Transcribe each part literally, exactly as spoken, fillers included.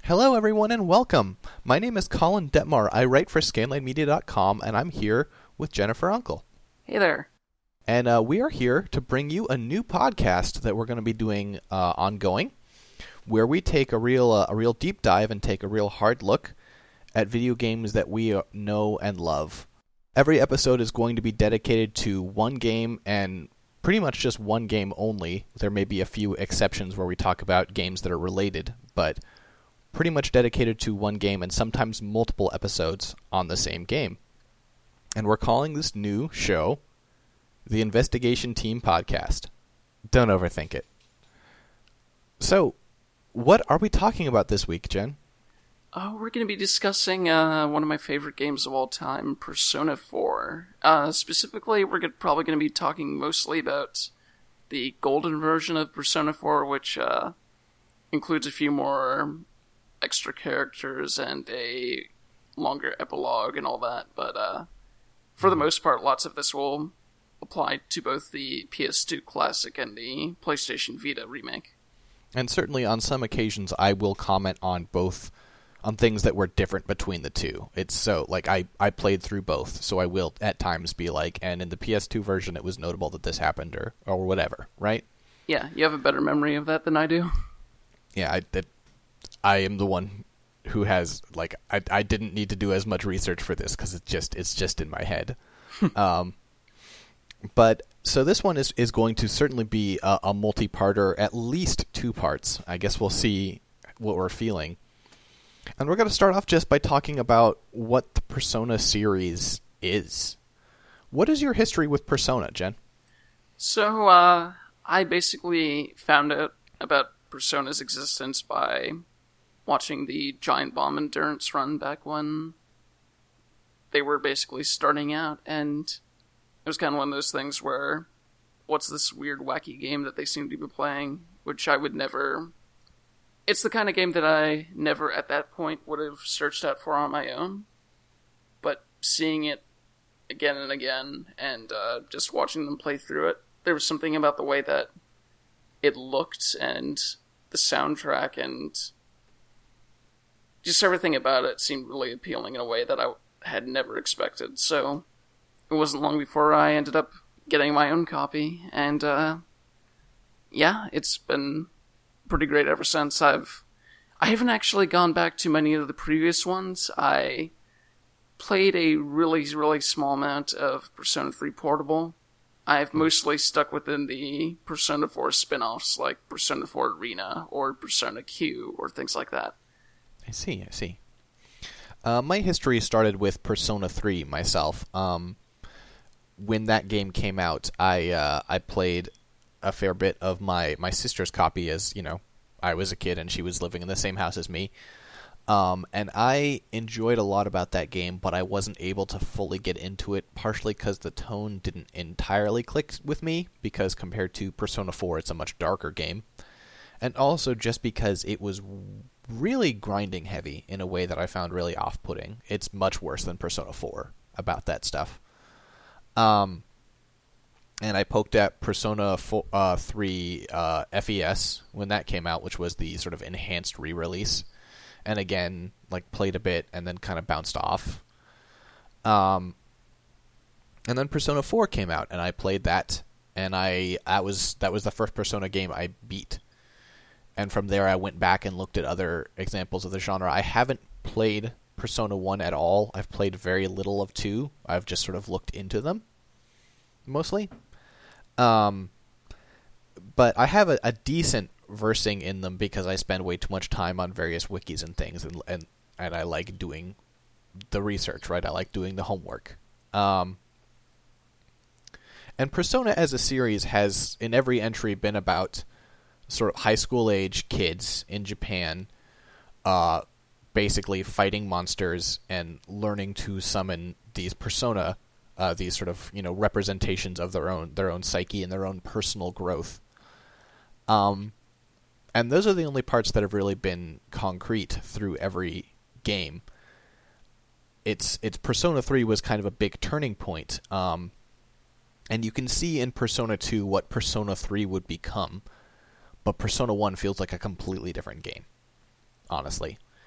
Hello, everyone, and welcome. My name is Colin Detmar. I write for Scanline Media dot com, and I'm here with Jennifer Uncle. Hey there. And uh, we are here to bring you a new podcast that we're going to be doing uh, ongoing, where we take a real uh, a real deep dive and take a real hard look at video games that we uh, know and love. Every episode is going to be dedicated to one game and pretty much just one game only. There may be a few exceptions where we talk about games that are related, but pretty much dedicated to one game and sometimes multiple episodes on the same game. And we're calling this new show the Investigation Team Podcast. Don't overthink it. So, what are we talking about this week, Jen? Oh, we're going to be discussing uh, one of my favorite games of all time, Persona four. Uh, specifically, we're gonna, probably going to be talking mostly about the golden version of Persona four, which uh, includes a few more extra characters and a longer epilogue and all that. But uh, for the most part, lots of this will apply to both the P S two Classic and the PlayStation Vita remake. And certainly on some occasions I will comment on both, on things that were different between the two. It's so, like, I, I played through both, so I will at times be like, and in the P S two version it was notable that this happened, or, or whatever, right? Yeah, you have a better memory of that than I do. Yeah, I, it, I am the one who has, like, I, I didn't need to do as much research for this, because it's just, it's just in my head. um, but, so this one is, is going to certainly be a, a multi-parter, at least two parts. I guess we'll see what we're feeling. And we're going to start off just by talking about what the Persona series is. What is your history with Persona, Jen? So, uh, I basically found out about Persona's existence by watching the Giant Bomb Endurance run back when they were basically starting out, and it was kind of one of those things where, what's this weird, wacky game that they seem to be playing, which I would never... It's the kind of game that I never, at that point, would have searched out for on my own. But seeing it again and again, and uh, just watching them play through it, there was something about the way that it looked, and the soundtrack, and just everything about it seemed really appealing in a way that I had never expected. So it wasn't long before I ended up getting my own copy, and uh, yeah, it's been pretty great ever since. I've I haven't actually gone back to many of the previous ones. I played a really, really small amount of Persona three Portable. I've mostly stuck within the Persona four spin-offs, like Persona four Arena, or Persona Q, or things like that. I see, I see. Uh, my history started with Persona three myself. Um, when that game came out, I uh, I played a fair bit of my, my sister's copy, as, you know, I was a kid and she was living in the same house as me. Um, and I enjoyed a lot about that game, but I wasn't able to fully get into it, partially because the tone didn't entirely click with me, because compared to Persona four, it's a much darker game. And also just because it was really grinding heavy in a way that I found really off-putting. It's much worse than Persona four about that stuff. Um... And I poked at Persona four, uh, three uh, F E S when that came out, which was the sort of enhanced re-release. And again, like, played a bit and then kind of bounced off. Um, and then Persona four came out, and I played that. And I that was that was the first Persona game I beat. And from there, I went back and looked at other examples of the genre. I haven't played Persona one at all. I've played very little of two. I've just sort of looked into them, mostly. Um, but I have a, a decent versing in them because I spend way too much time on various wikis and things, and and, and I like doing the research, right? I like doing the homework. Um, and Persona as a series has, in every entry, been about sort of high school age kids in Japan, uh, basically fighting monsters and learning to summon these persona. Uh, these sort of, you know, representations of their own their own psyche and their own personal growth. Um, and those are the only parts that have really been concrete through every game. It's it's Persona three was kind of a big turning point. Um, and you can see in Persona two what Persona three would become. But Persona one feels like a completely different game, honestly.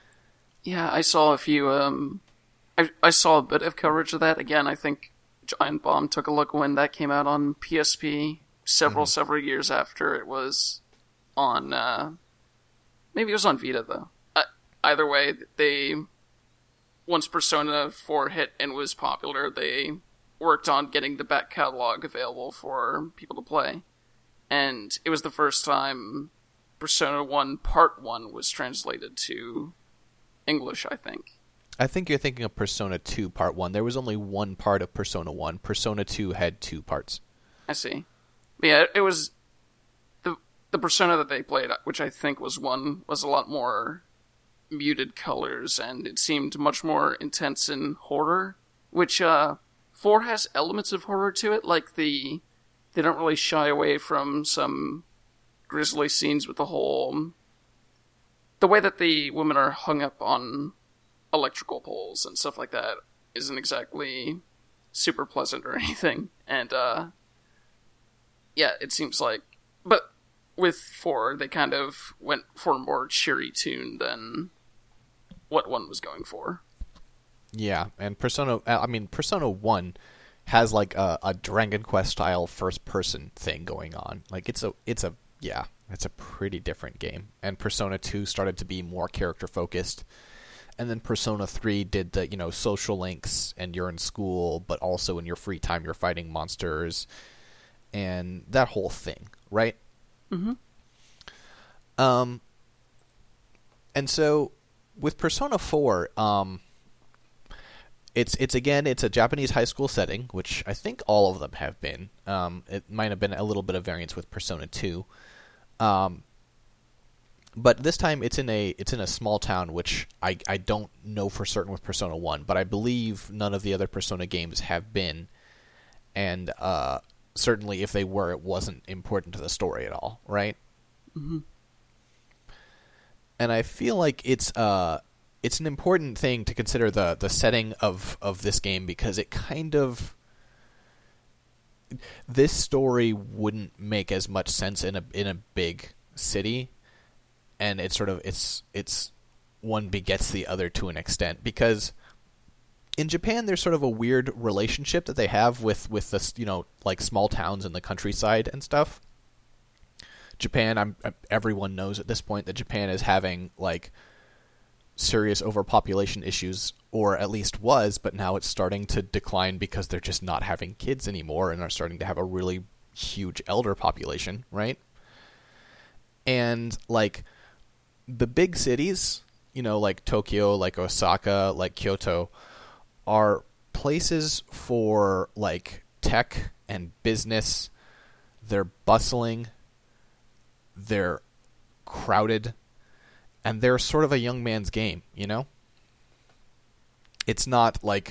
Yeah, I saw a few, um, I, I saw a bit of coverage of that. Again, I think Giant Bomb took a look when that came out on P S P several, mm-hmm. several years after it was on, uh, maybe it was on Vita, though. Uh, either way, they, once Persona four hit and was popular, they worked on getting the back catalog available for people to play. And it was the first time Persona one Part one was translated to English, I think. I think you're thinking of Persona two Part one. There was only one part of Persona one. Persona two had two parts. I see. But yeah, it was... The the Persona that they played, which I think was one, was a lot more muted colors, and it seemed much more intense in horror, which, uh... four has elements of horror to it, like the... They don't really shy away from some grisly scenes with the whole... The way that the women are hung up on electrical poles and stuff like that isn't exactly super pleasant or anything. And, uh... yeah, it seems like... But with four, they kind of went for a more cheery tune than what one was going for. Yeah, and Persona... I mean, Persona one has like a, a Dragon Quest style first person thing going on. Like it's a it's a yeah, it's a pretty different game. And Persona two started to be more character focused. And then Persona three did the, you know, social links and you're in school, but also in your free time you're fighting monsters and that whole thing, right? Mhm. Um and so with Persona four, um It's it's again it's a Japanese high school setting, which I think all of them have been. Um, it might have been a little bit of variance with Persona two, um, but this time it's in a it's in a small town, which I I don't know for certain with Persona one, but I believe none of the other Persona games have been, and uh, certainly if they were, it wasn't important to the story at all, right? Mm-hmm. And I feel like it's uh. It's an important thing to consider the, the setting of, of this game because it kind of... This story wouldn't make as much sense in a in a big city, and it's sort of it's it's one begets the other to an extent because in Japan there's sort of a weird relationship that they have with with this, you know, like small towns in the countryside and stuff. Japan, I'm everyone knows at this point that Japan is having like serious overpopulation issues, or at least was, but now it's starting to decline because they're just not having kids anymore and are starting to have a really huge elder population, right? And, like, the big cities, you know, like Tokyo, like Osaka, like Kyoto, are places for, like, tech and business. They're bustling. They're crowded. And they're sort of a young man's game, you know? It's not like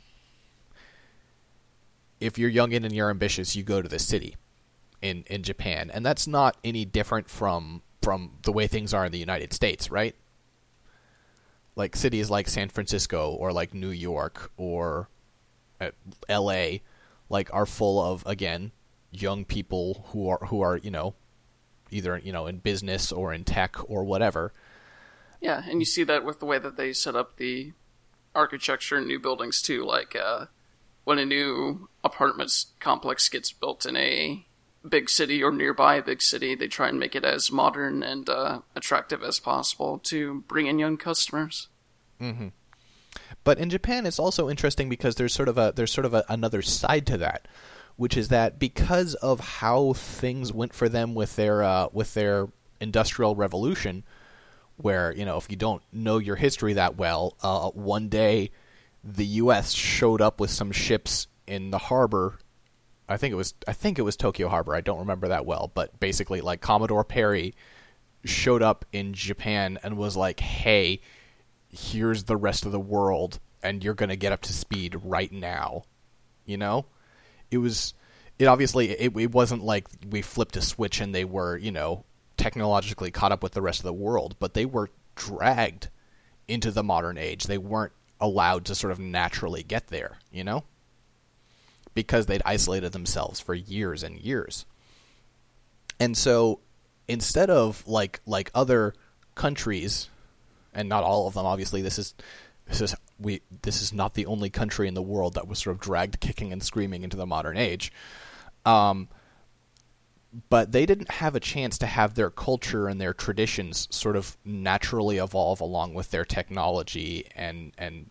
if you're young and you're ambitious, you go to the city in, in Japan. And that's not any different from from the way things are in the United States, right? Like cities like San Francisco or like New York or L A like are full of, again, young people who are who are, you know, either, you know, in business or in tech or whatever. Yeah, and you see that with the way that they set up the architecture in new buildings, too. Like, uh, when a new apartment complex gets built in a big city or nearby a big city, they try and make it as modern and uh, attractive as possible to bring in young customers. Mm-hmm. But in Japan, it's also interesting because there's sort of a there's sort of a, another side to that, which is that because of how things went for them with their uh, with their Industrial Revolution, where, you know, if you don't know your history that well, uh, one day the U S showed up with some ships in the harbor. I think it was I think it was Tokyo Harbor. I don't remember that well, but basically, like, Commodore Perry showed up in Japan and was like, "Hey, here's the rest of the world, and you're going to get up to speed right now." You know? It was it obviously it, it wasn't like we flipped a switch and they were, you know, technologically caught up with the rest of the world, but they were dragged into the modern age. They weren't allowed to sort of naturally get there, you know? Because they'd isolated themselves for years and years. And so instead of like like other countries, and not all of them. Obviously, this is this is we this is not the only country in the world that was sort of dragged kicking and screaming into the modern age. Um, but they didn't have a chance to have their culture and their traditions sort of naturally evolve along with their technology and and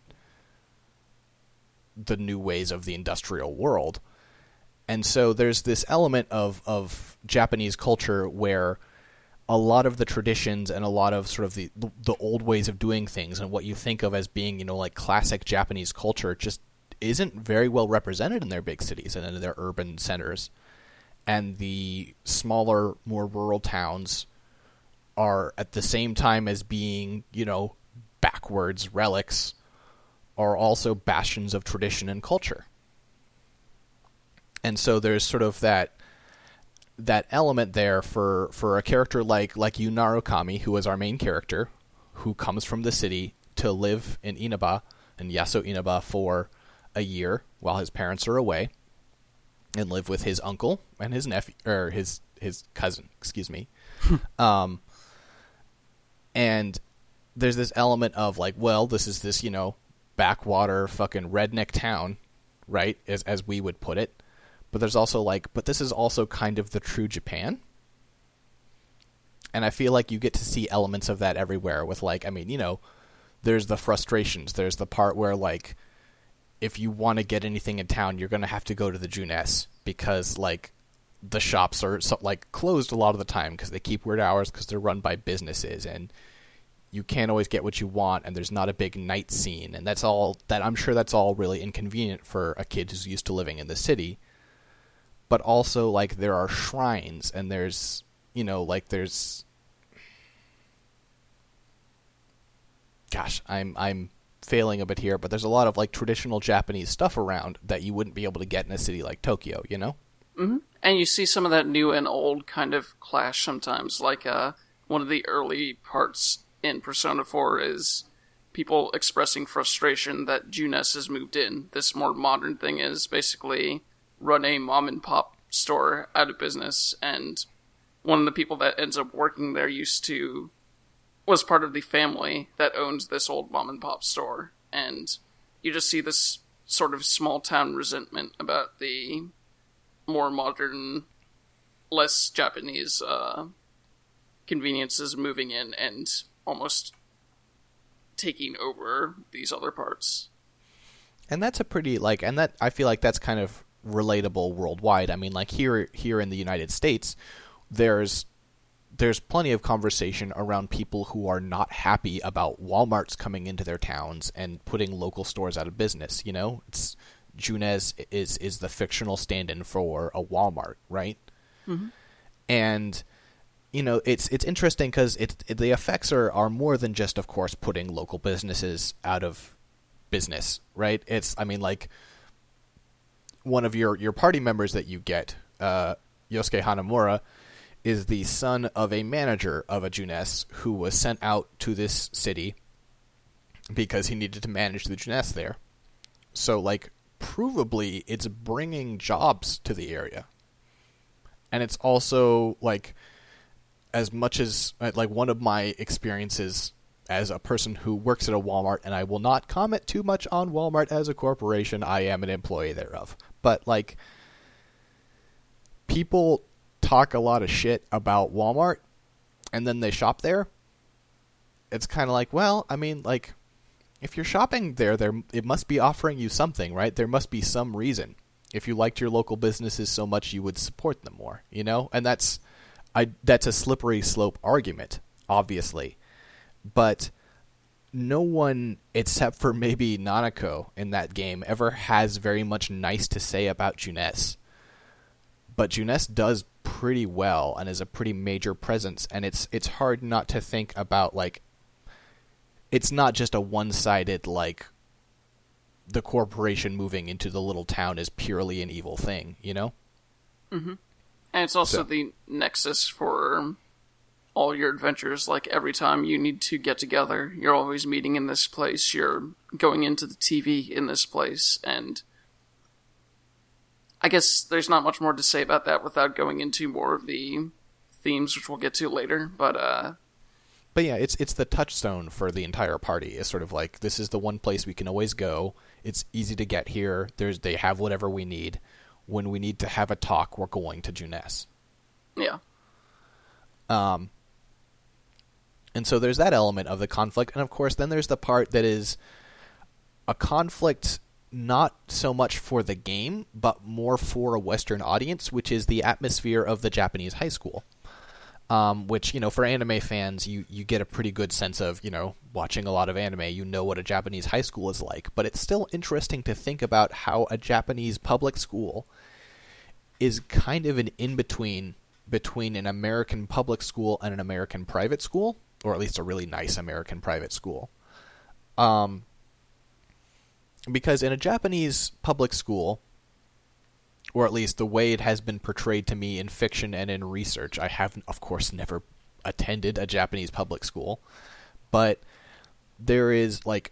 the new ways of the industrial world. And so there's this element of, of Japanese culture where a lot of the traditions and a lot of sort of the the old ways of doing things and what you think of as being, you know, like classic Japanese culture just isn't very well represented in their big cities and in their urban centers. And the smaller, more rural towns are at the same time as being, you know, backwards relics, are also bastions of tradition and culture. And so there's sort of that that element there for, for a character like like Yu Narukami, who is our main character, who comes from the city to live in Inaba, in Yaso Inaba, for a year while his parents are away, and live with his uncle and his nephew, or his his cousin, excuse me. um, and there's this element of like, well, this is this, you know, backwater fucking redneck town, right, as as we would put it. But there's also like, but this is also kind of the true Japan. And I feel like you get to see elements of that everywhere with like, I mean, you know, there's the frustrations. There's the part where like, if you want to get anything in town, you're going to have to go to the Junes because like the shops are so, like closed a lot of the time because they keep weird hours because they're run by businesses, and you can't always get what you want, and there's not a big night scene. And that's all that I'm sure that's all really inconvenient for a kid who's used to living in the city. But also, like, there are shrines, and there's, you know, like, there's... Gosh, I'm I'm failing a bit here, but there's a lot of, like, traditional Japanese stuff around that you wouldn't be able to get in a city like Tokyo, you know? Mm-hmm. And you see some of that new and old kind of clash sometimes. Like, uh, one of the early parts in Persona four is people expressing frustration that Junes has moved in. This more modern thing is basically... run a mom and pop store out of business, and one of the people that ends up working there used to was part of the family that owns this old mom and pop store, and you just see this sort of small town resentment about the more modern, less Japanese uh, conveniences moving in and almost taking over these other parts. And that's a pretty like, and that I feel like that's kind of relatable worldwide. I mean, like here here in the United States, there's there's plenty of conversation around people who are not happy about Walmarts coming into their towns and putting local stores out of business. You know, it's Junes is is the fictional stand-in for a Walmart, right? Mm-hmm. And you know, it's it's interesting because it, it the effects are are more than just, of course, putting local businesses out of business, right? It's I mean, like. One of your, your party members that you get, uh, Yosuke Hanamura, is the son of a manager of a Junes who was sent out to this city because he needed to manage the Junes there. So, like, provably, it's bringing jobs to the area. And it's also, like, as much as, like, one of my experiences as a person who works at a Walmart, and I will not comment too much on Walmart as a corporation, I am an employee thereof. But, like, people talk a lot of shit about Walmart, and then they shop there. It's kind of like, well, I mean, like, if you're shopping there, there it must be offering you something, right? There must be some reason. If you liked your local businesses so much, you would support them more, you know? And that's, I that's a slippery slope argument, obviously. But no one, except for maybe Nanako in that game, ever has very much nice to say about Junes. But Junes does pretty well and is a pretty major presence, and it's it's hard not to think about, like, it's not just a one-sided, like, the corporation moving into the little town is purely an evil thing, you know? Mm-hmm. And it's also so. the nexus for all your adventures. Like, every time you need to get together, you're always meeting in this place, you're going into the T V in this place, and I guess there's not much more to say about that without going into more of the themes, which we'll get to later, but uh, but yeah, it's it's the touchstone for the entire party. It's sort of like, this is the one place we can always go. It's easy to get here. There's they have whatever we need. When we need to have a talk, we're going to Junes. Yeah. Um. And so there's that element of the conflict, and of course, then there's the part that is a conflict not so much for the game, but more for a Western audience, which is the atmosphere of the Japanese high school. Um, which, you know, for anime fans, you, you get a pretty good sense of, you know, watching a lot of anime, you know what a Japanese high school is like. But it's still interesting to think about how a Japanese public school is kind of an in-between between an American public school and an American private school, or at least a really nice American private school. Um, because in a Japanese public school, or at least the way it has been portrayed to me in fiction and in research. I have, of course, never attended a Japanese public school, but there is, like,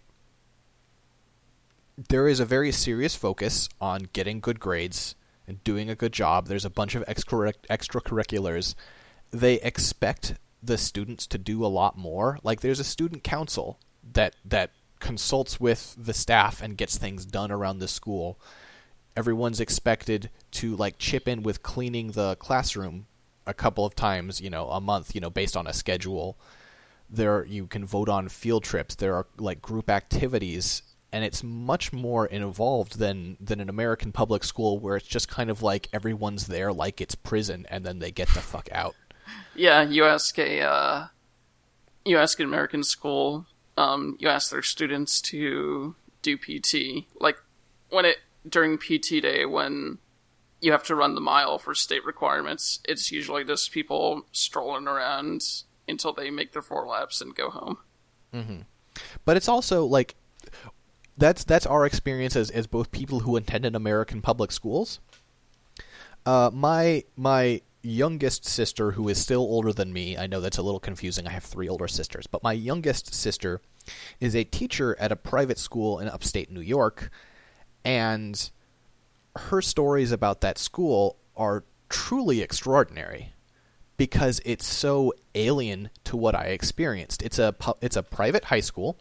there is a very serious focus on getting good grades and doing a good job. There's a bunch of extra extracurriculars. They expect the students to do a lot more. Like, there's a student council that that consults with the staff and gets things done around the school. Everyone's expected to, like, chip in with cleaning the classroom a couple of times, you know, a month, you know, based on a schedule. There, you can vote on field trips. There are, like, group activities, and it's much more involved than, than an American public school where it's just kind of like everyone's there like it's prison, and then they get the fuck out. Yeah, you ask a, uh, you ask an American school, um, you ask their students to do P T. Like, when it, during P T day, when you have to run the mile for state requirements, it's usually just people strolling around until they make their four laps and go home. Mm-hmm. But it's also, like, that's that's our experience as, as both people who attended American public schools. Uh, my my youngest sister, who is still older than me, I know that's a little confusing, I have three older sisters, but my youngest sister is a teacher at a private school in upstate New York. And her stories about that school are truly extraordinary because it's so alien to what I experienced. It's a it's a private high school,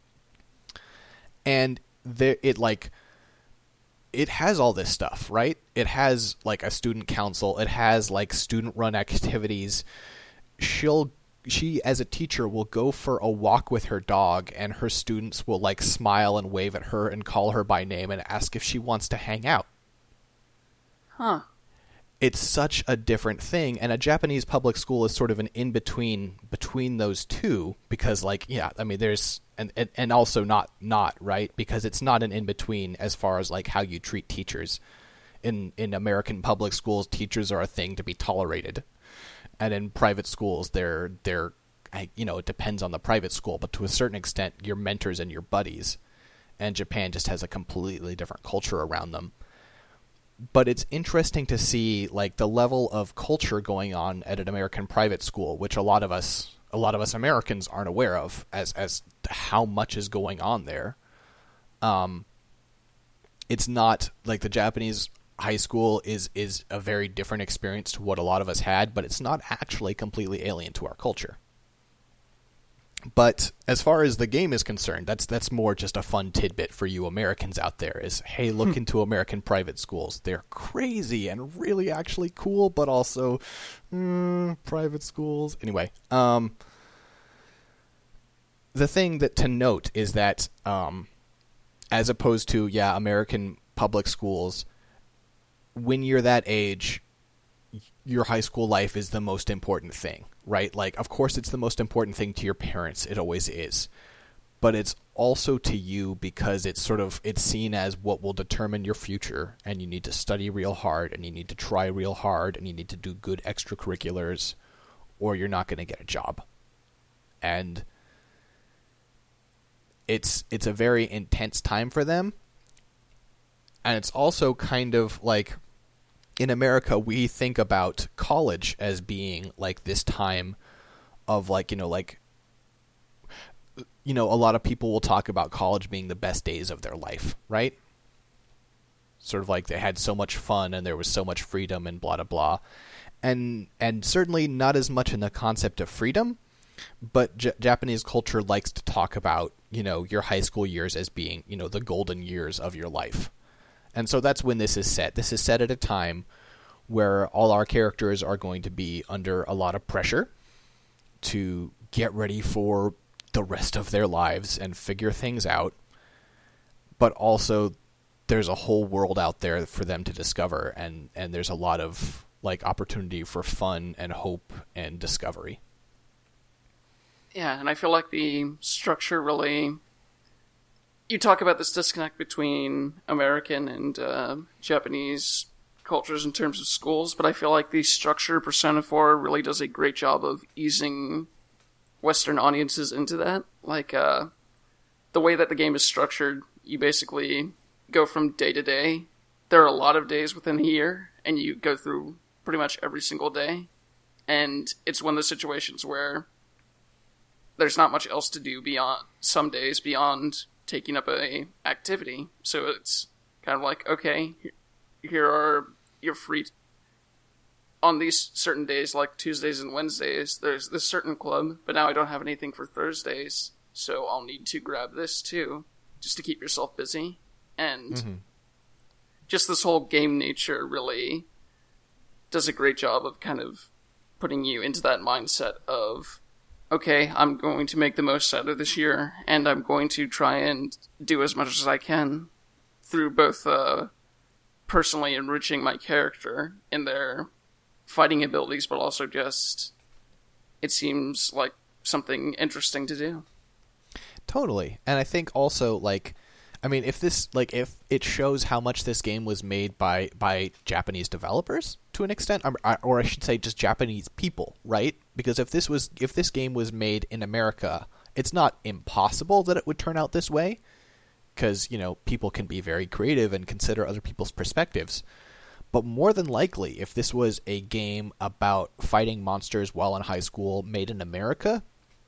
and there it like it has all this stuff, right? It has, like, a student council. It has, like, student-run activities. She'll She, as a teacher, will go for a walk with her dog, and her students will, like, smile and wave at her and call her by name and ask if she wants to hang out. Huh. It's such a different thing, and a Japanese public school is sort of an in-between between those two, because, like, yeah, I mean, there's, and, and, and also not, not, right? Because it's not an in-between as far as, like, how you treat teachers. In, in American public schools, teachers are a thing to be tolerated. And in private schools, they're, they're, you know, it depends on the private school, but to a certain extent, your mentors and your buddies. And Japan just has a completely different culture around them. But it's interesting to see, like, the level of culture going on at an American private school, which a lot of us, a lot of us Americans aren't aware of, as as to how much is going on there. Um, it's not like the Japanese high school is is a very different experience to what a lot of us had, but it's not actually completely alien to our culture. But as far as the game is concerned, that's that's more just a fun tidbit for you Americans out there is, hey, look into American private schools. They're crazy and really actually cool, but also mm, private schools. Anyway, um, the thing that to note is that um, as opposed to, yeah, American public schools, when you're that age, your high school life is the most important thing, right? Like, of course, it's the most important thing to your parents. It always is. But it's also to you because it's sort of, it's seen as what will determine your future, and you need to study real hard, and you need to try real hard, and you need to do good extracurriculars, or you're not going to get a job. And it's it's a very intense time for them. And it's also kind of like, in America, we think about college as being like this time of, like, you know, like, you know, a lot of people will talk about college being the best days of their life, right? Sort of like they had so much fun and there was so much freedom and blah, blah, blah. And, and certainly not as much in the concept of freedom, but J- Japanese culture likes to talk about, you know, your high school years as being, you know, the golden years of your life. And so that's when this is set. This is set at a time where all our characters are going to be under a lot of pressure to get ready for the rest of their lives and figure things out. But also there's a whole world out there for them to discover, and, and there's a lot of like opportunity for fun and hope and discovery. Yeah, and I feel like the structure really... You talk about this disconnect between American and uh, Japanese cultures in terms of schools, but I feel like the structure of Persona four really does a great job of easing Western audiences into that. Like, uh, the way that the game is structured, you basically go from day to day. There are a lot of days within a year, and you go through pretty much every single day. And it's one of those situations where there's not much else to do beyond some days beyond taking up a activity. So it's kind of like, okay, here are your free... On these certain days, like Tuesdays and Wednesdays, there's this certain club, but now I don't have anything for Thursdays, so I'll need to grab this too, just to keep yourself busy. And mm-hmm. just this whole game nature really does a great job of kind of putting you into that mindset of, okay, I'm going to make the most out of this year, and I'm going to try and do as much as I can through both uh, personally enriching my character in their fighting abilities, but also just, it seems like something interesting to do. Totally. And I think also, like, I mean, if this, like, if it shows how much this game was made by, by Japanese developers to an extent, or I should say just Japanese people, right? Because if this was, if this game was made in America, it's not impossible that it would turn out this way, because, you know, people can be very creative and consider other people's perspectives. But more than likely, if this was a game about fighting monsters while in high school made in America,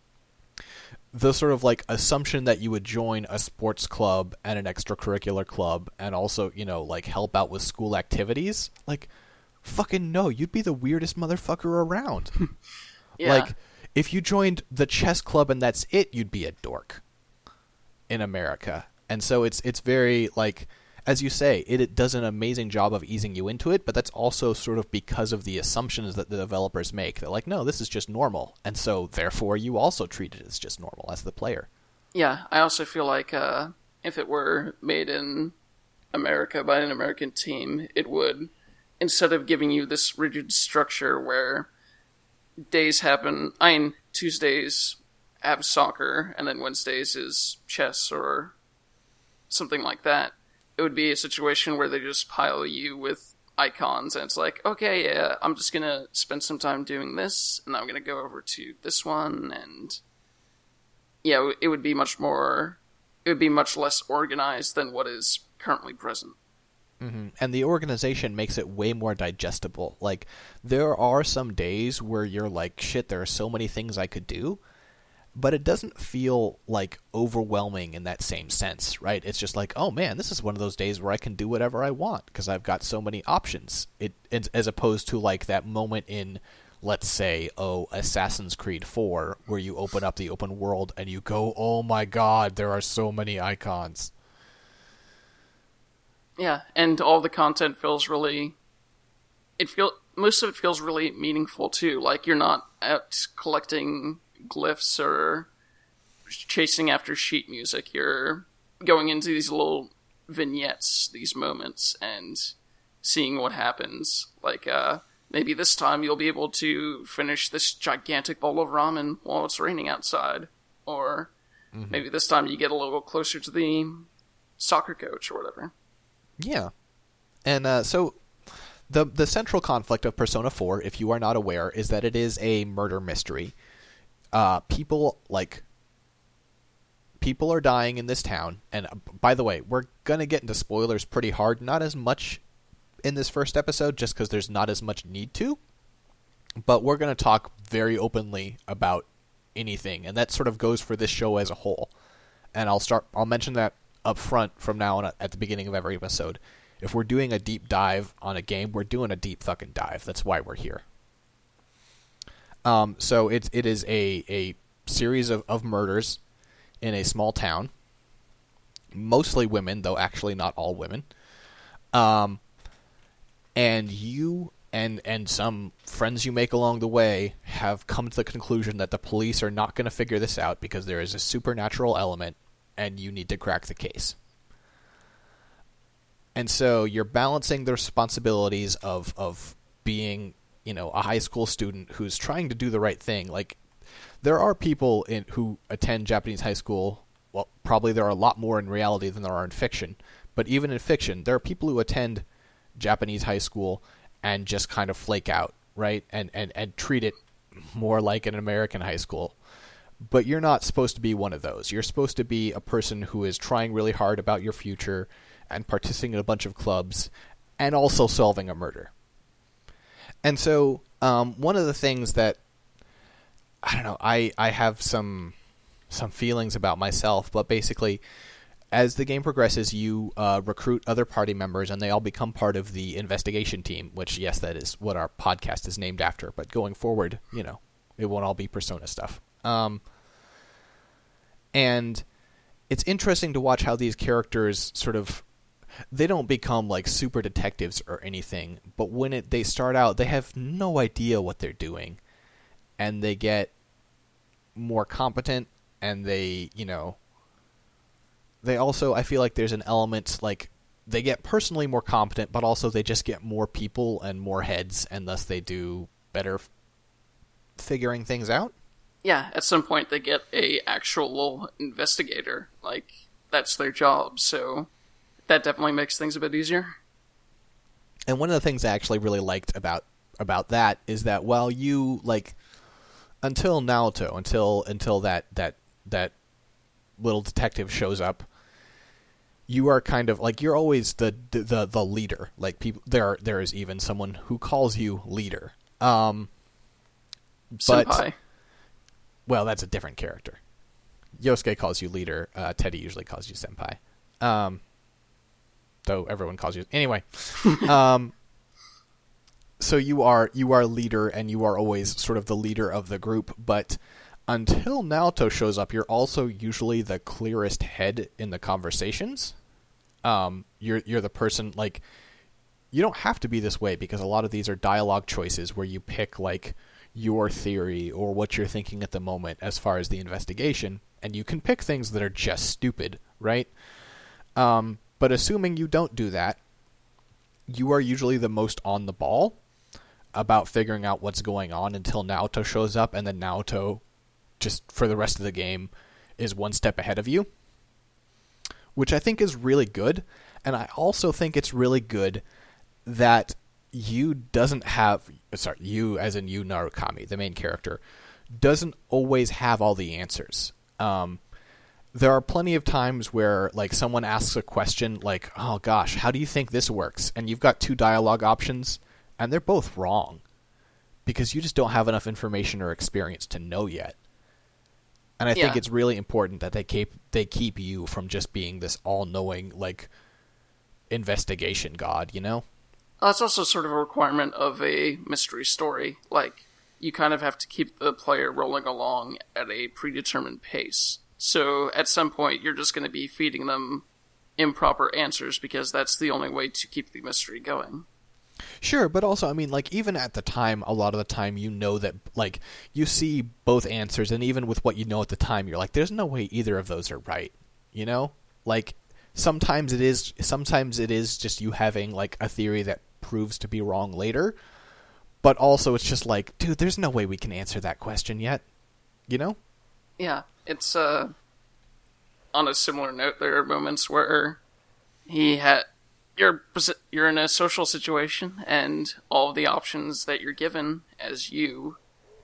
the sort of like assumption that you would join a sports club and an extracurricular club and also, you know, like help out with school activities, like, fucking no, you'd be the weirdest motherfucker around. Yeah. Like, if you joined the chess club and that's it, you'd be a dork in America. And so it's it's very, like, as you say, it, it does an amazing job of easing you into it, but that's also sort of because of the assumptions that the developers make. They're like, no, this is just normal. And so, therefore, you also treat it as just normal as the player. Yeah, I also feel like uh, if it were made in America by an American team, it would, instead of giving you this rigid structure where days happen, I mean, Tuesdays have soccer, and then Wednesdays is chess or something like that. It would be a situation where they just pile you with icons, and it's like, okay, yeah, I'm just gonna spend some time doing this, and I'm gonna go over to this one, and yeah, it would be much more, it would be much less organized than what is currently present. Mm-hmm. And the organization makes it way more digestible. Like, there are some days where you're like, shit, there are so many things I could do, but it doesn't feel, like, overwhelming in that same sense, right? It's just like, oh, man, this is one of those days where I can do whatever I want because I've got so many options. It, it as opposed to, like, that moment in, let's say, oh, Assassin's Creed four, where you open up the open world and you go, oh, my God, there are so many icons. Yeah, and all the content feels really... It feel Most of it feels really meaningful, too. Like, you're not out collecting glyphs or chasing after sheet music. You're going into these little vignettes, these moments, and seeing what happens. Like, uh, maybe this time you'll be able to finish this gigantic bowl of ramen while it's raining outside. Or mm-hmm. maybe this time you get a little closer to the soccer coach or whatever. Yeah. And uh, so the the central conflict of Persona four, if you are not aware, is that it is a murder mystery. Uh, people, like, people are dying in this town, and uh, by the way, we're gonna get into spoilers pretty hard, not as much in this first episode, just because there's not as much need to, but we're gonna talk very openly about anything, and that sort of goes for this show as a whole, and I'll start, I'll mention that up front from now on at the beginning of every episode. If we're doing a deep dive on a game, we're doing a deep fucking dive. That's why we're here. Um, so it it is a a series of, of murders in a small town, mostly women, though actually not all women. Um, and you and and some friends you make along the way have come to the conclusion that the police are not going to figure this out because there is a supernatural element, and you need to crack the case. And so you're balancing the responsibilities of of being, you know, a high school student who's trying to do the right thing. Like, there are people in who attend Japanese high school. Well, probably there are a lot more in reality than there are in fiction. But even in fiction, there are people who attend Japanese high school and just kind of flake out, right? And, and, and treat it more like an American high school. But you're not supposed to be one of those. You're supposed to be a person who is trying really hard about your future and participating in a bunch of clubs and also solving a murder. And so um, one of the things that, I don't know, I, I have some some feelings about myself, but basically, as the game progresses, you uh, recruit other party members, and they all become part of the investigation team, which, yes, that is what our podcast is named after. But going forward, you know, it won't all be Persona stuff. Um, and it's interesting to watch how these characters sort of, they don't become like super detectives or anything, but when it, they start out, they have no idea what they're doing, and they get more competent, and they, you know, they also, I feel like there's an element, like, they get personally more competent, but also they just get more people and more heads, and thus they do better f- figuring things out. Yeah, at some point they get a actual investigator. Like, that's their job, so that definitely makes things a bit easier. And one of the things I actually really liked about about that is that while you, like, until Naoto, until until that that that little detective shows up, you are kind of like, you're always the the the leader. Like, people, there there is even someone who calls you leader. Um, but Senpai. Well, that's a different character. Yosuke calls you leader. Uh, Teddy usually calls you senpai. Um, though everyone calls you anyway. um, so you are you are leader, and you are always sort of the leader of the group. But until Naoto shows up, you're also usually the clearest head in the conversations. Um, you're you're the person, like, you don't have to be this way, because a lot of these are dialogue choices where you pick, like, your theory or what you're thinking at the moment as far as the investigation, and you can pick things that are just stupid, right? Um, but assuming you don't do that, you are usually the most on the ball about figuring out what's going on until Naoto shows up, and then Naoto, just for the rest of the game, is one step ahead of you, which I think is really good. And I also think it's really good that you doesn't have, sorry, you as in you, Narukami, the main character, doesn't always have all the answers. Um, there are plenty of times where, like, someone asks a question like, oh gosh, how do you think this works? And you've got two dialogue options, and they're both wrong, because you just don't have enough information or experience to know yet. And I Yeah. think it's really important that they keep they keep you from just being this all-knowing, like, investigation god, you know? That's also sort of a requirement of a mystery story. Like, you kind of have to keep the player rolling along at a predetermined pace. So at some point, you're just going to be feeding them improper answers, because that's the only way to keep the mystery going. Sure, but also, I mean, like, even at the time, a lot of the time, you know that, like, you see both answers, and even with what you know at the time, you're like, there's no way either of those are right, you know? Like, sometimes it is, sometimes it is just you having, like, a theory that proves to be wrong later, but also it's just like, dude, there's no way we can answer that question yet, you know? Yeah, it's, uh... on a similar note, there are moments where he had... You're you're in a social situation, and all of the options that you're given as you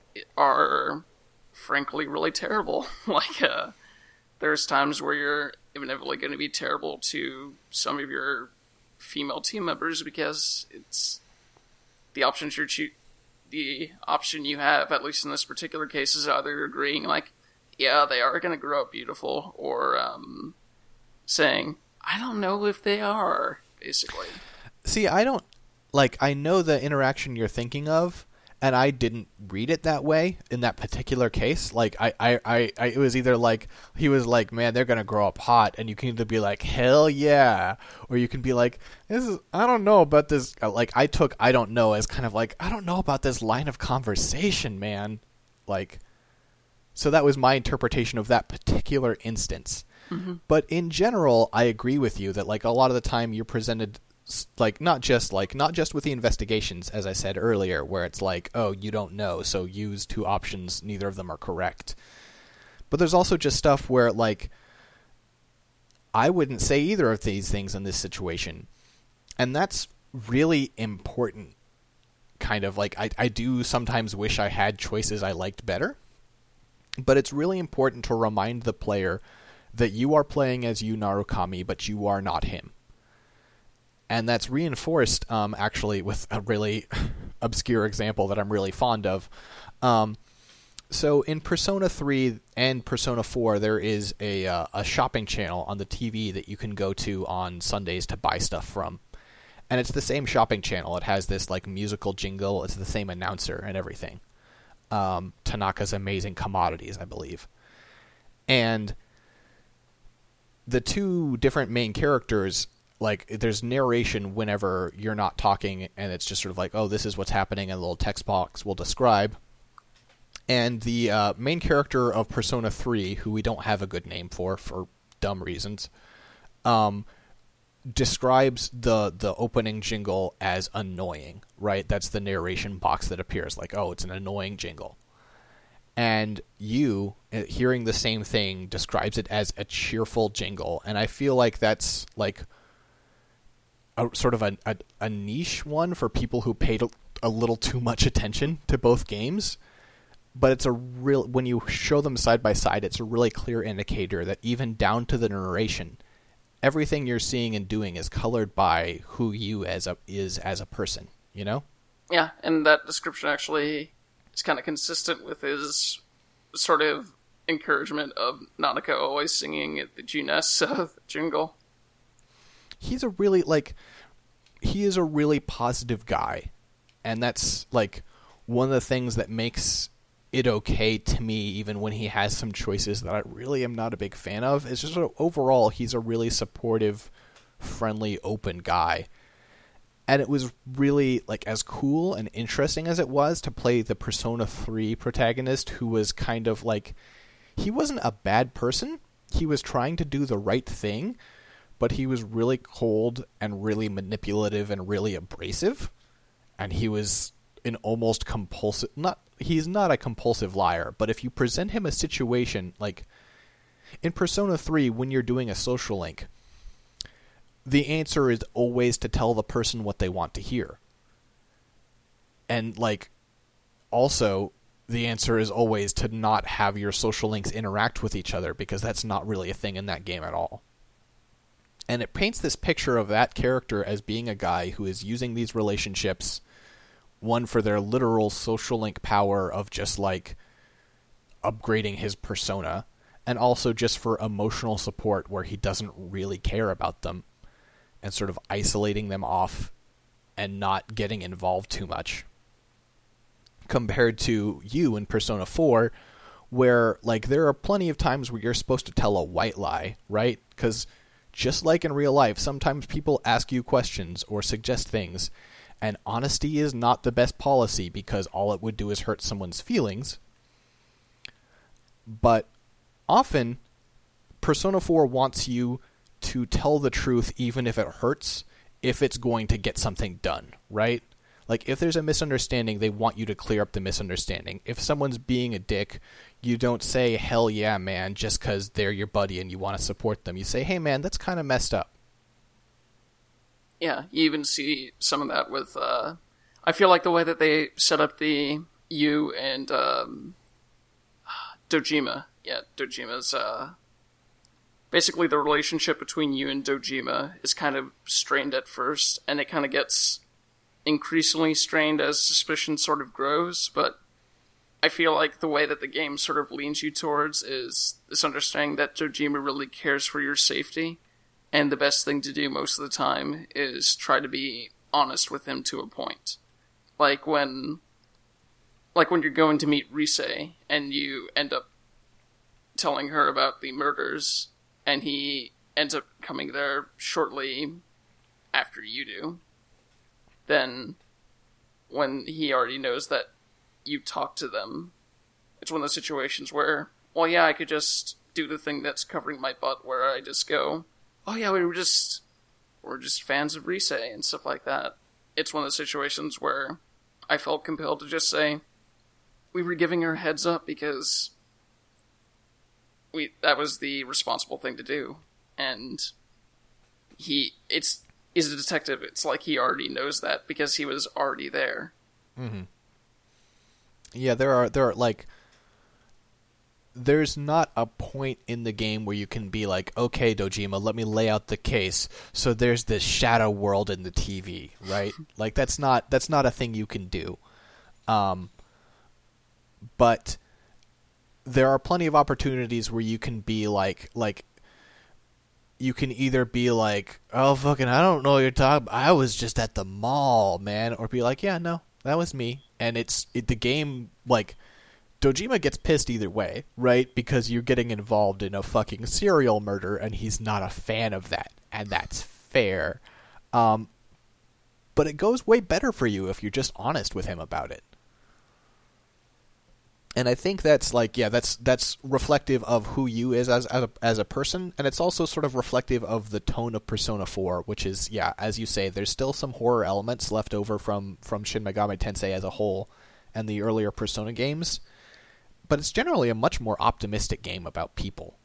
are, frankly, really terrible. Like, uh, there's times where you're inevitably going to be terrible to some of your female team members, because it's the options you're choo- the option you have, at least in this particular case, is either agreeing, like, yeah, they are going to grow up beautiful, or um, saying, I don't know if they are. Basically. See, I don't, like, I know the interaction you're thinking of, and I didn't read it that way in that particular case. Like, I, I, I, I it was either like, he was like, man, they're going to grow up hot, and you can either be like, hell yeah, or you can be like, this is, I don't know about this, like, I took I don't know as kind of like, I don't know about this line of conversation, man. Like, so that was my interpretation of that particular instance. Mm-hmm. But in general, I agree with you that, like, a lot of the time you're presented, like, not just like not just with the investigations, as I said earlier, where it's like, oh, you don't know, so use two options, neither of them are correct. But there's also just stuff where, like, I wouldn't say either of these things in this situation, and that's really important. Kind of like, I, I do sometimes wish I had choices I liked better, but it's really important to remind the player that you are playing as Yu Narukami, but you are not him. And that's reinforced, um, actually, with a really obscure example that I'm really fond of. Um, so in Persona three and Persona four, there is a uh, a shopping channel on the T V that you can go to on Sundays to buy stuff from. And it's the same shopping channel. It has this, like, musical jingle. It's the same announcer and everything. Um, Tanaka's Amazing Commodities, I believe. And the two different main characters, like, there's narration whenever you're not talking, and it's just sort of like, oh, this is what's happening, and a little text box will describe. And the uh, main character of Persona three, who we don't have a good name for, for dumb reasons, um... describes the the opening jingle as annoying, right? That's the narration box that appears, like, oh, it's an annoying jingle. And you, hearing the same thing, describes it as a cheerful jingle. And I feel like that's, like, a sort of a, a, a niche one for people who paid a, a little too much attention to both games. But it's a real, when you show them side by side, it's a really clear indicator that even down to the narration, everything you're seeing and doing is colored by who you as a is as a person, you know? Yeah, and that description actually is kind of consistent with his sort of encouragement of Nanaka always singing at the G-Ness uh, jingle. He's a really, like, he is a really positive guy. And that's, like, one of the things that makes it okay to me, even when he has some choices that I really am not a big fan of. It's just, overall, he's a really supportive, friendly, open guy. And it was really, like, as cool and interesting as it was to play the Persona three protagonist, who was kind of like, he wasn't a bad person. He was trying to do the right thing, but he was really cold and really manipulative and really abrasive. And he was an almost compulsive, not, he's not a compulsive liar, but if you present him a situation, like, in Persona three, when you're doing a social link, the answer is always to tell the person what they want to hear. And, like, also, the answer is always to not have your social links interact with each other, because that's not really a thing in that game at all. And it paints this picture of that character as being a guy who is using these relationships, one for their literal social link power of just, like, upgrading his persona, and also just for emotional support where he doesn't really care about them, and sort of isolating them off and not getting involved too much. Compared to you in Persona four, where, like, there are plenty of times where you're supposed to tell a white lie, right? Because just like in real life, sometimes people ask you questions or suggest things, and honesty is not the best policy because all it would do is hurt someone's feelings. But often, Persona four wants you to tell the truth even if it hurts, if it's going to get something done, right? Like, if there's a misunderstanding, they want you to clear up the misunderstanding. If someone's being a dick, you don't say, hell yeah, man, just because they're your buddy and you want to support them. You say, hey, man, that's kind of messed up. Yeah, you even see some of that with, uh, I feel like the way that they set up the Yu and um, Dojima. Yeah, Dojima's, uh, basically the relationship between Yu and Dojima is kind of strained at first, and it kind of gets increasingly strained as suspicion sort of grows, but I feel like the way that the game sort of leans you towards is this understanding that Dojima really cares for your safety, and the best thing to do most of the time is try to be honest with him to a point. Like when like when you're going to meet Rise and you end up telling her about the murders, and he ends up coming there shortly after you do, then when he already knows that you talked to them, it's one of those situations where, well, yeah, I could just do the thing that's covering my butt, where I just go, oh yeah, we were just, we're just fans of Rise and stuff like that. It's one of those situations where I felt compelled to just say, we were giving her a heads up because we that was the responsible thing to do. And he, it's, is a detective. It's like he already knows that because he was already there. Mm-hmm. Yeah, there are, there are, like, there's not a point in the game where you can be like, okay, Dojima, let me lay out the case. So there's this shadow world in the T V, right? Like, that's not, that's not a thing you can do. Um, but there are plenty of opportunities where you can be like, like, you can either be like, oh, fucking, I don't know what you're talking about. I was just at the mall, man. Or be like, yeah, no, that was me. And it's, it, the game, like, Dojima gets pissed either way, right? Because you're getting involved in a fucking serial murder, and he's not a fan of that. And that's fair. Um, but it goes way better for you if you're just honest with him about it. And I think that's like, yeah, that's that's reflective of who you is as as a, as a person, and it's also sort of reflective of the tone of Persona four, which is, yeah, as you say, there's still some horror elements left over from, from Shin Megami Tensei as a whole and the earlier Persona games, but it's generally a much more optimistic game about people.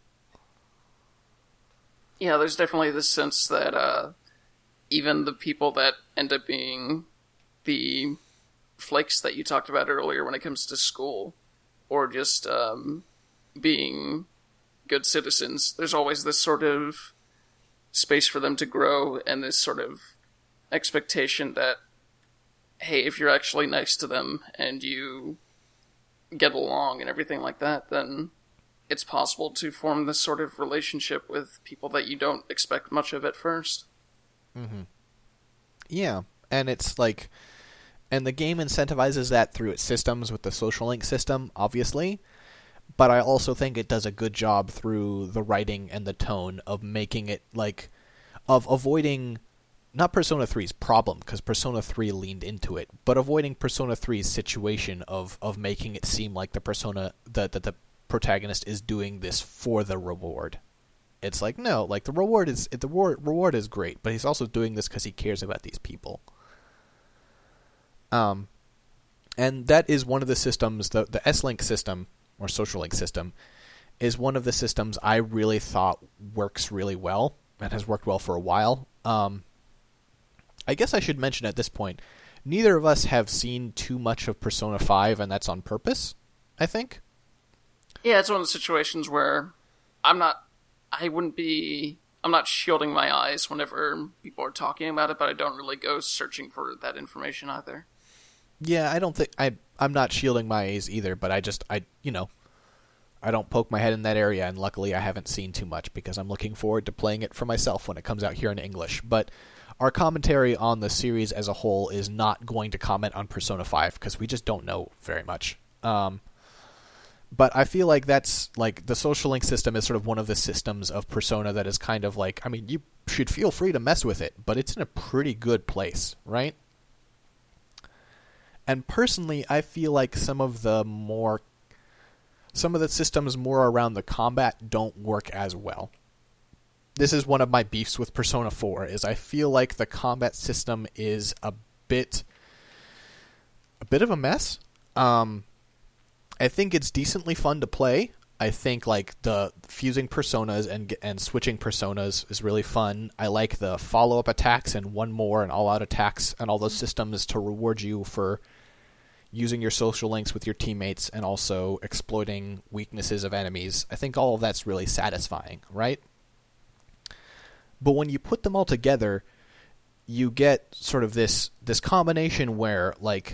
Yeah, there's definitely this sense that uh, even the people that end up being the flakes that you talked about earlier when it comes to school, or just um, being good citizens, there's always this sort of space for them to grow, and this sort of expectation that, hey, if you're actually nice to them and you get along and everything like that, then it's possible to form this sort of relationship with people that you don't expect much of at first. Mm-hmm. Yeah, and it's like... And the game incentivizes that through its systems with the social link system, obviously. But I also think it does a good job through the writing and the tone of making it, like, of avoiding, not Persona three's problem, because Persona three leaned into it, but avoiding Persona three's situation of, of making it seem like the Persona, that the, the protagonist is doing this for the reward. It's like, no, like, the reward is, the reward, reward is great, but he's also doing this because he cares about these people. Um, and that is one of the systems, the, the S-Link system, or social link system, is one of the systems I really thought works really well, and has worked well for a while. Um, I guess I should mention at this point, neither of us have seen too much of Persona five, and that's on purpose, I think. Yeah, it's one of the situations where I'm not, I wouldn't be, I'm not shielding my eyes whenever people are talking about it, but I don't really go searching for that information either. Yeah, I don't think I I'm not shielding my eyes either, but I just I you know I don't poke my head in that area, and luckily I haven't seen too much because I'm looking forward to playing it for myself when it comes out here in English. But our commentary on the series as a whole is not going to comment on Persona five because we just don't know very much. Um, but I feel like that's like the social link system is sort of one of the systems of Persona that is kind of like, I mean, you should feel free to mess with it, but it's in a pretty good place, right? And personally, I feel like some of the more, some of the systems more around the combat don't work as well. This is one of my beefs with Persona four, is I feel like the combat system is a bit, a bit of a mess. Um, I think it's decently fun to play. I think like the fusing personas and and switching personas is really fun. I like the follow-up attacks and one more and all-out attacks and all those systems to reward you for using your social links with your teammates and also exploiting weaknesses of enemies. I think all of that's really satisfying, right? But when you put them all together, you get sort of this this combination where, like,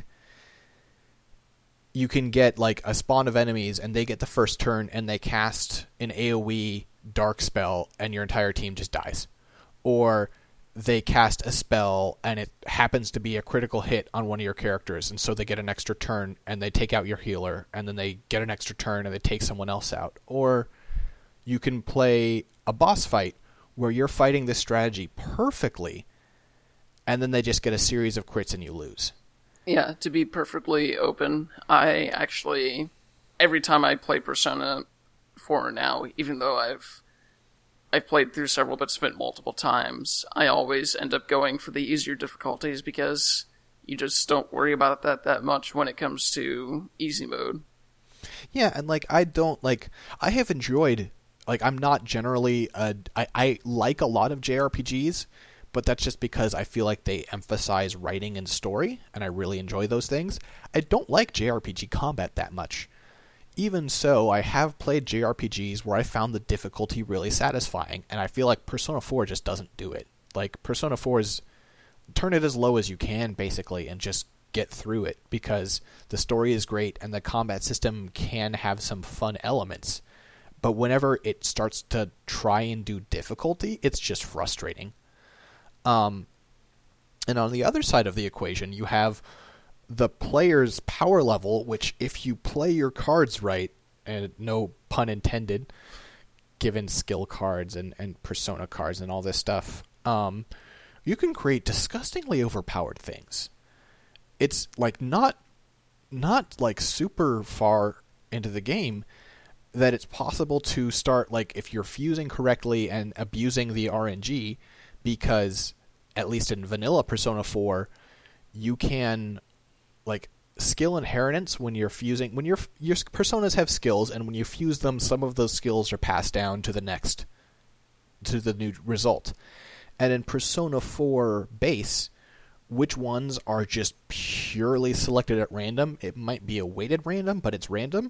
you can get, like, a spawn of enemies and they get the first turn and they cast an AoE dark spell and your entire team just dies. Or they cast a spell and it happens to be a critical hit on one of your characters, and so they get an extra turn and they take out your healer, and then they get an extra turn and they take someone else out. Or you can play a boss fight where you're fighting this strategy perfectly, and then they just get a series of crits and you lose. Yeah, to be perfectly open, I actually, every time I play Persona four now, even though I've I've played through several bits of it multiple times, I always end up going for the easier difficulties because you just don't worry about that that much when it comes to easy mode. Yeah, and like I don't like I have enjoyed like I'm not generally a I, I like a lot of J R P Gs, but that's just because I feel like they emphasize writing and story, and I really enjoy those things. I don't like J R P G combat that much. Even so, I have played J R P Gs where I found the difficulty really satisfying, and I feel like Persona four just doesn't do it. Like, Persona four is turn it as low as you can, basically, and just get through it, because the story is great, and the combat system can have some fun elements. But whenever it starts to try and do difficulty, it's just frustrating. Um, and on the other side of the equation, you have the player's power level, which if you play your cards right, and no pun intended, given skill cards and, and persona cards and all this stuff, um, you can create disgustingly overpowered things. It's like not not like super far into the game that it's possible to start, like, if you're fusing correctly and abusing the R N G, because at least in vanilla Persona four, you can, like, skill inheritance when you're fusing, when your your personas have skills, and when you fuse them, some of those skills are passed down to the next, to the new result. And in Persona four base, which ones are just purely selected at random? It might be a weighted random, but it's random.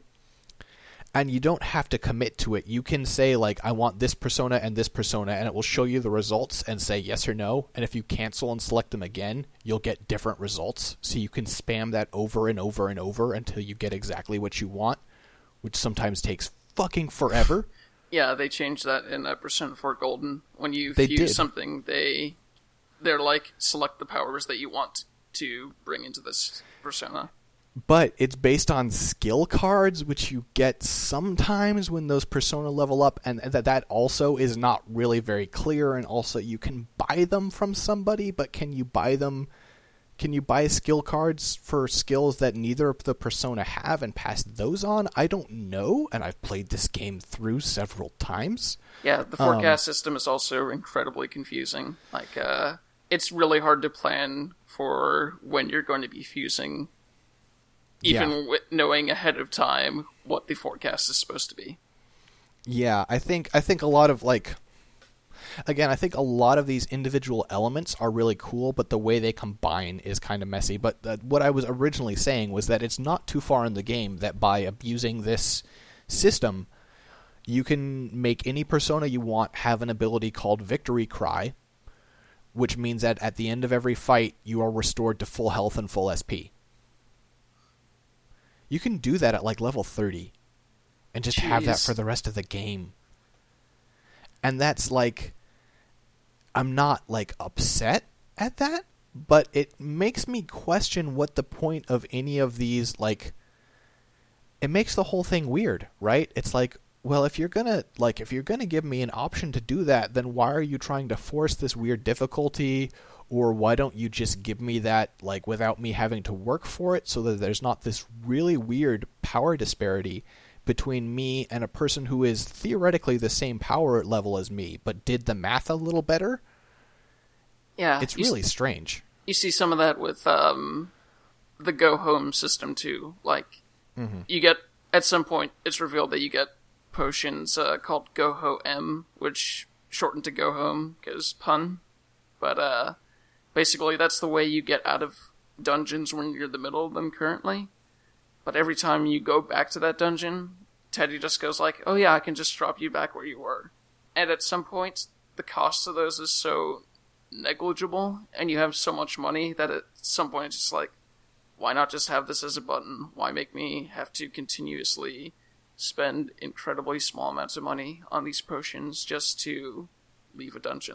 And you don't have to commit to it. You can say, like, I want this persona and this persona, and it will show you the results and say yes or no. And if you cancel and select them again, you'll get different results. So you can spam that over and over and over until you get exactly what you want, which sometimes takes fucking forever. Yeah, they changed that in uh, Persona four Golden. When you They fuse did. something, they, they're like, select the powers that you want to bring into this persona. But it's based on skill cards, which you get sometimes when those persona level up, and that that also is not really very clear. And also, you can buy them from somebody, but can you buy them? Can you buy skill cards for skills that neither of the persona have and pass those on? I don't know, and I've played this game through several times. Yeah, the forecast um, system is also incredibly confusing. Like, uh, it's really hard to plan for when you're going to be fusing, even yeah. with knowing ahead of time what the forecast is supposed to be. Yeah, I think I think a lot of, like, again, I think a lot of these individual elements are really cool, but the way they combine is kind of messy. But uh, what I was originally saying was that it's not too far in the game that by abusing this system, you can make any persona you want have an ability called Victory Cry, which means that at the end of every fight, you are restored to full health and full S P. You can do that at, like, level thirty, and just Jeez. have that for the rest of the game. And that's, like, I'm not, like, upset at that, but it makes me question what the point of any of these, like, it makes the whole thing weird, right? It's like, well, if you're gonna, like, if you're gonna give me an option to do that, then why are you trying to force this weird difficulty? Or why don't you just give me that, like, without me having to work for it, so that there's not this really weird power disparity between me and a person who is theoretically the same power level as me, but did the math a little better? Yeah. It's really s- strange. You see some of that with um, the Go Home system, too. Like, mm-hmm. you get, at some point, it's revealed that you get potions uh, called Go Ho M, which shortened to Go Home, because pun. But, uh, basically, that's the way you get out of dungeons when you're in the middle of them currently. But every time you go back to that dungeon, Teddy just goes like, oh yeah, I can just drop you back where you were. And at some point, the cost of those is so negligible, and you have so much money that at some point it's just like, why not just have this as a button? Why make me have to continuously spend incredibly small amounts of money on these potions just to leave a dungeon?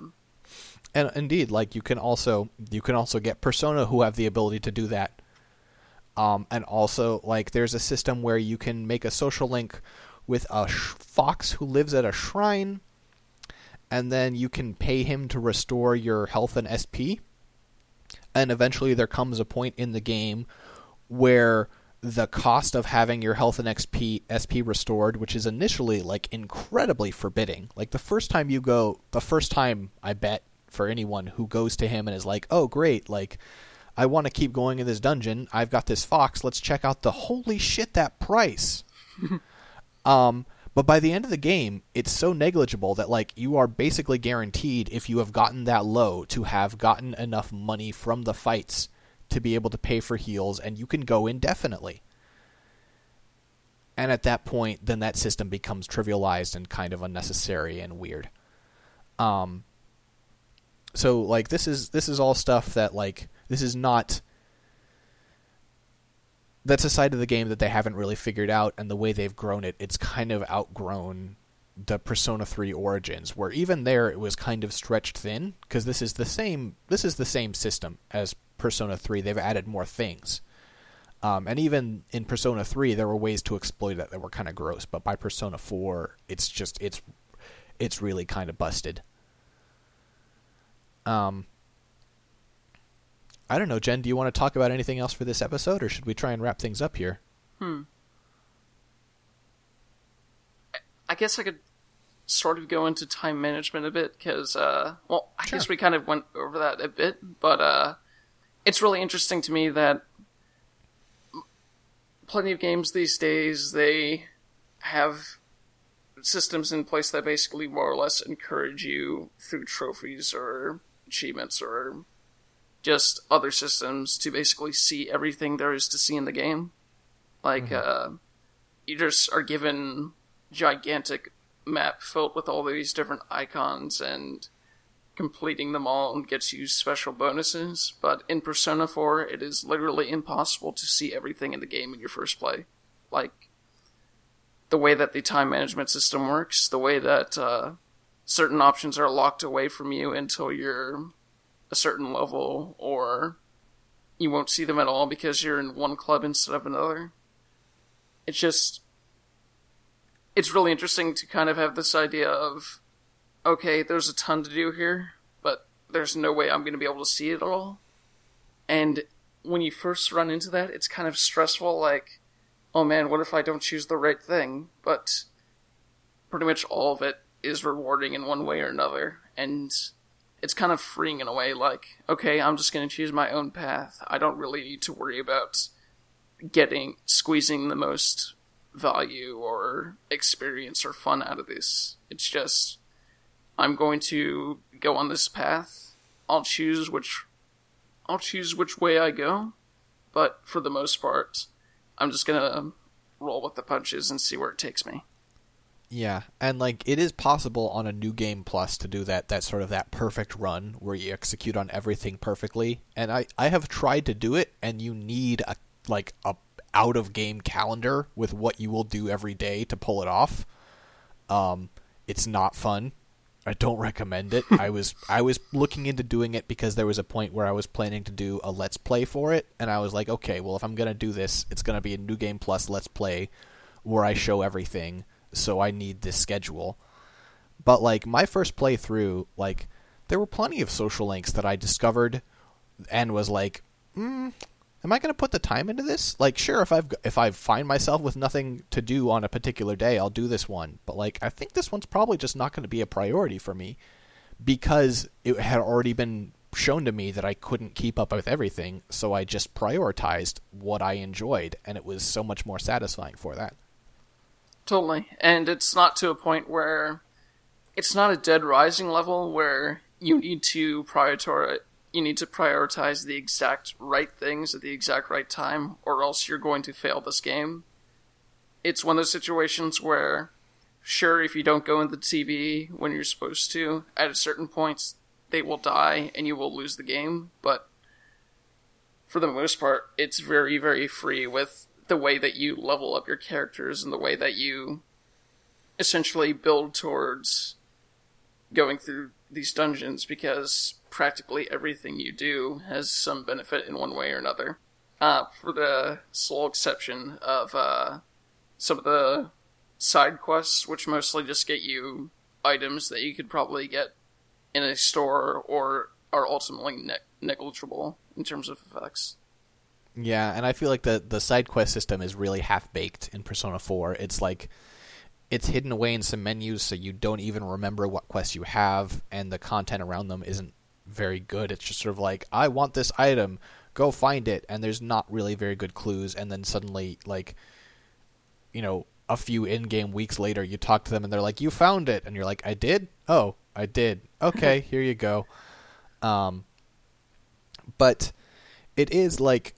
And indeed, like you can also you can also get Persona who have the ability to do that. Um, and also, like, there's a system where you can make a social link with a sh- fox who lives at a shrine, and then you can pay him to restore your health and S P. And eventually there comes a point in the game where the cost of having your health and X P, S P restored, which is initially, like, incredibly forbidding. Like, the first time you go, the first time, I bet, for anyone who goes to him and is like, oh, great, like, I want to keep going in this dungeon. I've got this fox. Let's check out the holy shit, that price. um, but by the end of the game, it's so negligible that, like, you are basically guaranteed, if you have gotten that low, to have gotten enough money from the fights to be able to pay for heals, and you can go indefinitely. And at that point, then that system becomes trivialized and kind of unnecessary and weird. Um, so, like, this is this is all stuff that, like, this is not... That's a side of the game that they haven't really figured out, and the way they've grown it, it's kind of outgrown the Persona three Origins, where even there it was kind of stretched thin, because this is the same this is the same system as Persona three. They've added more things. Um, and even in Persona three, there were ways to exploit it that were kind of gross, but by Persona four, it's just, it's it's really kind of busted. Um... I don't know, Jen, do you want to talk about anything else for this episode, or should we try and wrap things up here? Hmm. I guess I could sort of go into time management a bit, because, uh, well, I sure. guess we kind of went over that a bit, but uh, it's really interesting to me that plenty of games these days, they have systems in place that basically more or less encourage you through trophies or achievements or just other systems to basically see everything there is to see in the game. Like, mm-hmm. uh, you just are given gigantic map filled with all these different icons, and completing them all gets you special bonuses. But in Persona four, it is literally impossible to see everything in the game in your first play. Like, the way that the time management system works, the way that uh, certain options are locked away from you until you're a certain level, or you won't see them at all because you're in one club instead of another. It's just, it's really interesting to kind of have this idea of, okay, there's a ton to do here, but there's no way I'm going to be able to see it all. And when you first run into that, it's kind of stressful, like, oh man, what if I don't choose the right thing? But pretty much all of it is rewarding in one way or another, and it's kind of freeing in a way, like, okay, I'm just going to choose my own path. I don't really need to worry about getting, squeezing the most value or experience or fun out of this. It's just, I'm going to go on this path. I'll choose which, I'll choose which way I go, but for the most part, I'm just going to roll with the punches and see where it takes me. Yeah, and like it is possible on a New Game Plus to do that, that sort of that perfect run where you execute on everything perfectly. And I, I have tried to do it, and you need a like a out of game calendar with what you will do every day to pull it off. Um, it's not fun. I don't recommend it. I was I was looking into doing it because there was a point where I was planning to do a Let's Play for it, and I was like, okay, well if I'm gonna do this, it's gonna be a New Game Plus Let's Play where I show everything. So I need this schedule. But, like, my first playthrough, like, there were plenty of social links that I discovered and was like, hmm, am I going to put the time into this? Like, sure, if I've if I find myself with nothing to do on a particular day, I'll do this one. But, like, I think this one's probably just not going to be a priority for me because it had already been shown to me that I couldn't keep up with everything, so I just prioritized what I enjoyed, and it was so much more satisfying for that. Totally. And it's not to a point where it's not a Dead Rising level where you need to prioritize you need to prioritize the exact right things at the exact right time, or else you're going to fail this game. It's one of those situations where, sure, if you don't go in the T V when you're supposed to, at a certain point, they will die and you will lose the game, but for the most part, it's very, very free with the way that you level up your characters and the way that you essentially build towards going through these dungeons because practically everything you do has some benefit in one way or another. Uh, for the sole exception of uh, some of the side quests, which mostly just get you items that you could probably get in a store or are ultimately ne- negligible in terms of effects. Yeah, and I feel like the, the side quest system is really half-baked in Persona four. It's like, it's hidden away in some menus so you don't even remember what quests you have, and the content around them isn't very good. It's just sort of like, I want this item, go find it, and there's not really very good clues, and then suddenly, like, you know, a few in-game weeks later, you talk to them and they're like, you found it, and you're like, I did? Oh, I did. Okay, here you go. Um, but it is like,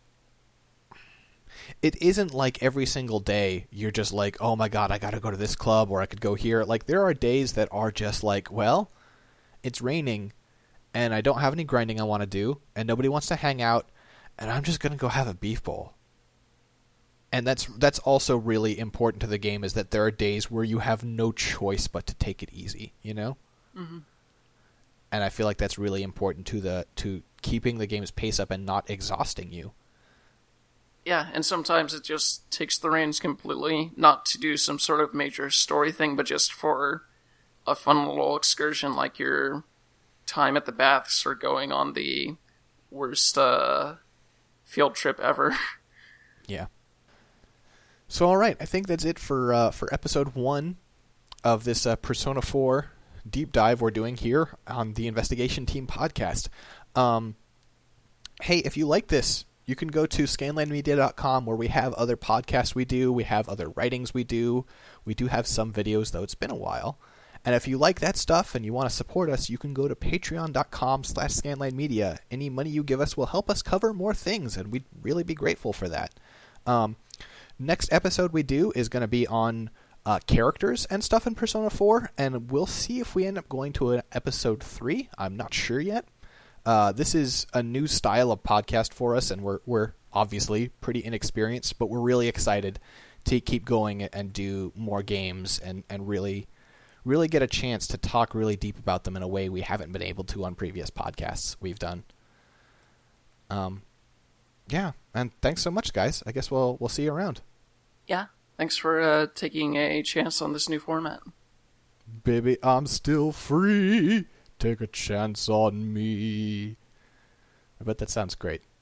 it isn't like every single day you're just like, oh my god, I gotta go to this club, or I could go here. Like, there are days that are just like, well, it's raining, and I don't have any grinding I want to do, and nobody wants to hang out, and I'm just gonna go have a beef bowl. And that's that's also really important to the game, is that there are days where you have no choice but to take it easy, you know? Mm-hmm. And I feel like that's really important to the to keeping the game's pace up and not exhausting you. Yeah, and sometimes it just takes the reins completely, not to do some sort of major story thing, but just for a fun little excursion, like your time at the baths or going on the worst uh, field trip ever. Yeah. So, all right, I think that's it for uh, for episode one of this uh, Persona four deep dive we're doing here on the Investigation Team podcast. Um, hey, if you like this, you can go to scanland media dot com, where we have other podcasts we do. We have other writings we do. We do have some videos, though it's been a while. And if you like that stuff and you want to support us, you can go to patreon dot com slash scanlandmedia. Any money you give us will help us cover more things, and we'd really be grateful for that. Um, next episode we do is going to be on uh, characters and stuff in Persona four, and we'll see if we end up going to an episode three. I'm not sure yet. Uh, this is a new style of podcast for us, and we're we're obviously pretty inexperienced, but we're really excited to keep going and do more games and, and really really get a chance to talk really deep about them in a way we haven't been able to on previous podcasts we've done. Um, yeah, and thanks so much, guys. I guess we'll we'll see you around. Yeah, thanks for uh, taking a chance on this new format. Baby, I'm still free. Take a chance on me. I bet that sounds great.